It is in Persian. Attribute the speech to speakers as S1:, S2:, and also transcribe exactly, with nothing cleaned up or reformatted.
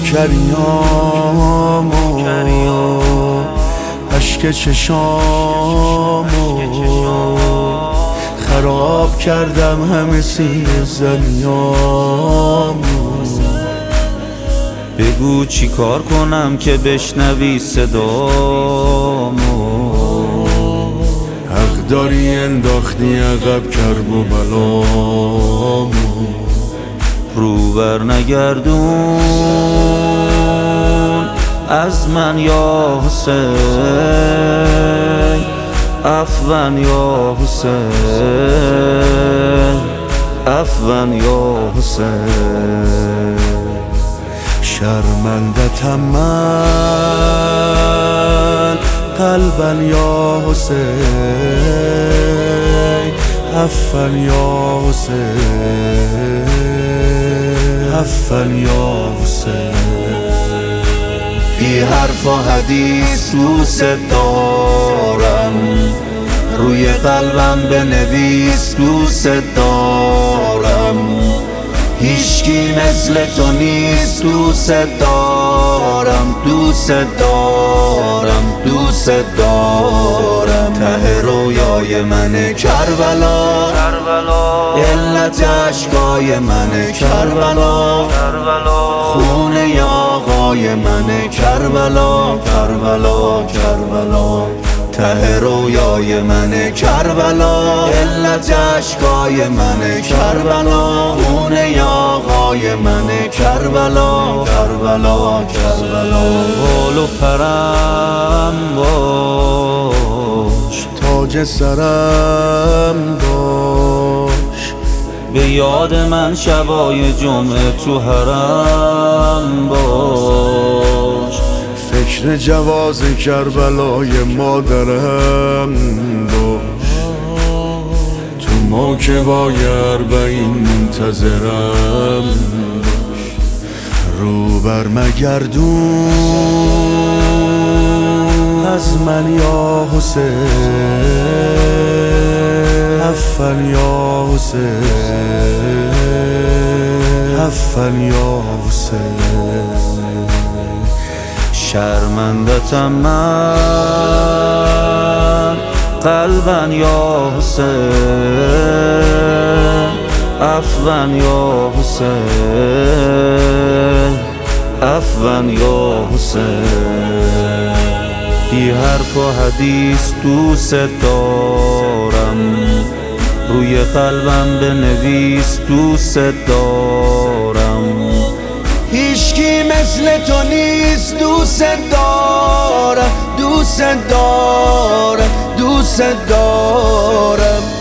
S1: کریامو اشک چشامو خراب کردم همه سینه زنیامو.
S2: بگو چی کار کنم که بشنوی صدامو.
S1: حق داری انداختی عقب کرب و بلامو.
S2: رو بر نگردون از من یا حسین، عفوان یا حسین، عفوان یا حسین.
S1: شرمندتم من قلبا یا حسین، عفوان یا حسین، عفوان یا حسین.
S2: بی حرف و حدیث دوست دارم، روی قلبم بنویس دوست دارم. هیچکی مثل تو نیست دوست دارم، دوست دارم، دوست دارم. ته رویای من کربلا، علت عشقای من کربلا، خونه آقای من کربلا، کربلا، کربلا. ته رویای من کربلا، علت عشقای من کربلا، خونه آقای من کربلا، کربلا، کربلا. بال و پرم باش،
S1: تاج سرم باش،
S2: به یاد من شبای جمعه تو حرم باش.
S1: فکر جواز کربلای مادرم باش، تو موکبای اربعین منتظرم باش. رو بر مگردون از من یا حسین، عفوان یا حسین، عفوان یا حسین.
S2: شرمندتم من قلبا یا حسین، عفوان یا حسین، عفوان یا حسین. بی حرف و حدیث دوست دارم، روی قلبم بنویس دوست دارم.
S1: هیچکی مثل تو نیست دوست دارم، دوست دارم، دوست دارم.